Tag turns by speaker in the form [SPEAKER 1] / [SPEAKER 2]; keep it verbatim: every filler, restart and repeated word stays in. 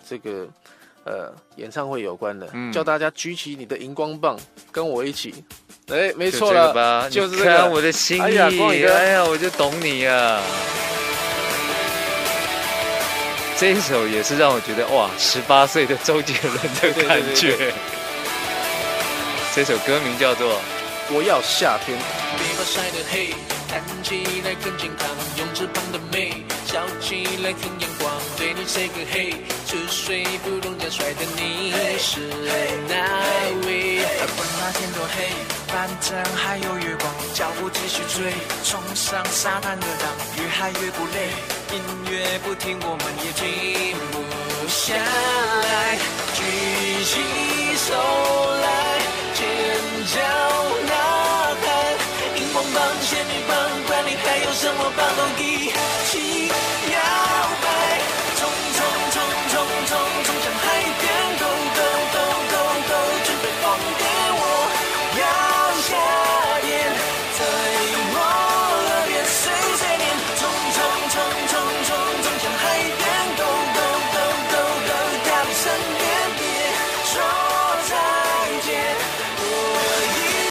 [SPEAKER 1] 这个呃演唱会有关的，
[SPEAKER 2] 嗯、
[SPEAKER 1] 叫大家举起你的荧光棒，跟我一起。哎，没错
[SPEAKER 2] 了，
[SPEAKER 1] 吧？就是这
[SPEAKER 2] 个。你看我的心意，哎呀，光宇哥，哎呀，我就懂你啊。这一首也是让我觉得哇，十八岁的周杰伦的感觉。对对对对对，这首歌名叫做《
[SPEAKER 1] 我要夏天》。
[SPEAKER 3] 别把晒得黑，看起来很健康，用翅膀的美，笑起来很阳光。对你 say 个嘿，出水不容易帅的你是哪位？
[SPEAKER 4] 管那天多黑，反正还有月光，脚步继续追，冲上沙滩的浪，越海越不累，音乐不停，我们也停不下来，举起手来，尖叫呐喊，荧光棒、仙女棒，管你还有什么棒都给。